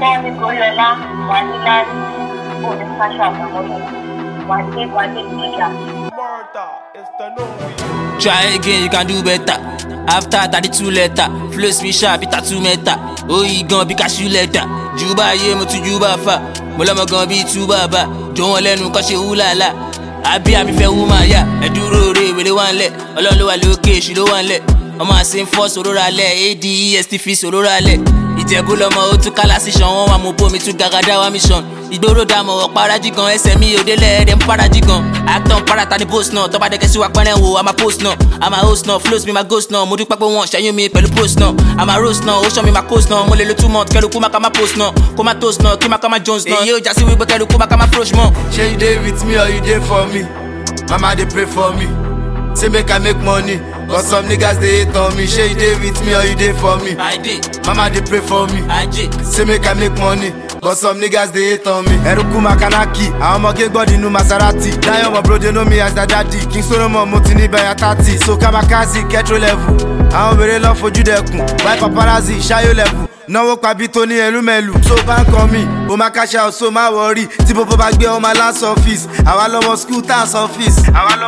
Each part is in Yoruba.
Tony Goriola, Wanila, Boni Sasha, Wale, Martha, it's the new. Try again, you can do better. After 32 letter, flow me sharp, it 2 meter. Oh, you gon' be cashew letter. Juba ye mo to Juba fa. Mola mo gon' be too baba. Don't let no cause you la la. I be fair woman, yeah. I do roll with the one leg. Along the location, she don't want let. I'm a same force, Aurora le. ADEST fee, Aurora le. Ìjẹ̀bú lọmọ ó tún kálá sí ṣan wọn wà mú bómi tún gàgàdá wa mission. Ìgboro dàmọ̀ ọ̀párájì gan ẹsẹ̀ mi ò délẹ̀ ẹ̀dẹ̀ ń parají gan. Acton parata ni post náà tọ́ba dẹ́kẹ́ sí wa pẹ́rẹ́ wo àmà post náà. Àmà host náà flows mi ma ghost náà. Mo dúpẹ́ pé wọ́n ṣẹ́yún mi pẹ̀lú post náà. Àmà roast náà ó ṣọ́ mi ma post náà. Mo lè lo 2 months kẹ́lu kú má ká má post náà. Kó má toast náà kí má ká má Jones náà. Èyí ò já sí wípé kẹ́lu kú má ká má frosh mọ́. Shey you dey with me or you dey for me? Mama dey pray for me. Say make I make money, but some niggas they hate on me. Shey you dey with me or you dey for me? I did, Mama dey pray for me. I did. Say make I make money, but some niggas they hate on me. Eruku Makanaki, àwọn ọmọ gẹ́gbọ́dì inú Maserati. Dayo my bro they know me as the daddy. King Solomon mo ti ní bẹ̀yà 30. So Kamakazi, Ketro level. Àwọn obìnrin lọ fojú dẹkùn. Why paparazzi, Ṣayó level. Náwó pàbí tó ní ẹlúmẹ̀lú. So bá ń kọ́ mi, o máa cash out, so má worry. Tí bóbó bá gbé ọmọ last office. Àwa lọmọ school tax office.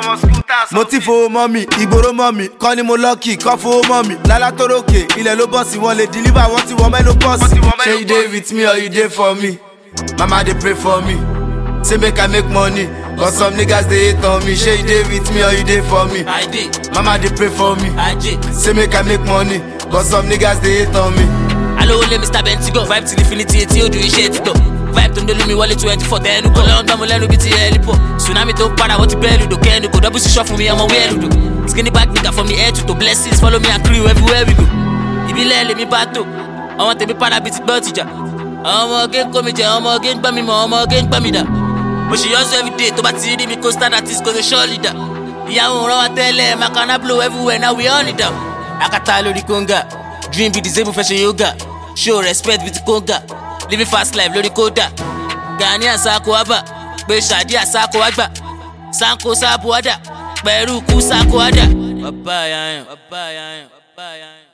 Mo ti fowó mọ́ mi, ìgboro mọ́ mi. Kọ́ ni mo lucky, kọ́ fowó mọ́ mi. Lálá tó rókè, ilẹ̀ ló bọ̀ sí wọn lè deliver wọ́n ti wọ́n mẹ́nu pọ̀ sí. Shey you dey with me or you dey for me? Mama dey pray for me. Say make I make money, but some niggas they hate on me. Shey you dey with me or you dey for me? I did, Mama dey pray for me. I did. Say make I make money, but some niggas they hate on me. Alówó lé Mr. Bentigo, vibe till infinity etí ojú iṣẹ́ ti tọ̀. Vibe tó ń dolú mi wọlé 24 tẹ́nu kọ́. Ọlọ́run gbọ́n mo lẹ́nu bíi ti hẹ́lípọ̀. Tsunami tó padà wọ́n ti bẹ́ẹ̀ lùdò kẹ́nu kò double ṣiṣọ́ fún mi ọmọ wẹ́ẹ̀ lùdò. Skinny back nigga from the head to toe blessings follow me and crew everywhere we go. Ìbílẹ̀ lèmi bá tò, àwọn tèmi padà bíi ti gbọ́ tìjà. Ọmọ ọgẹ́ ń kó mi jẹ, ọmọ ọgẹ́ ń gbá mi mọ̀, ọmọ ọgẹ́ ń gbá mi dà. Mo ṣì yọ́sọ everyday tó bá ti rí mi kó stand artist kò ṣe ṣọ́ leader. Ìyàwó rán wa tẹ́lẹ̀, Makana blow everywhere now we on it down. Akata lórí konga, dream be disabled fẹ́ ṣe yoga. Show respect with conga, living fast life lórí kódà. Gani àsáko wábà, pé ṣàdí àsáko wágbà. Sanko sáàbù wádà, pẹ̀rú kú sáko wádà. Bàbá yáyàn, bàbá yáyàn, bàbá yáyàn.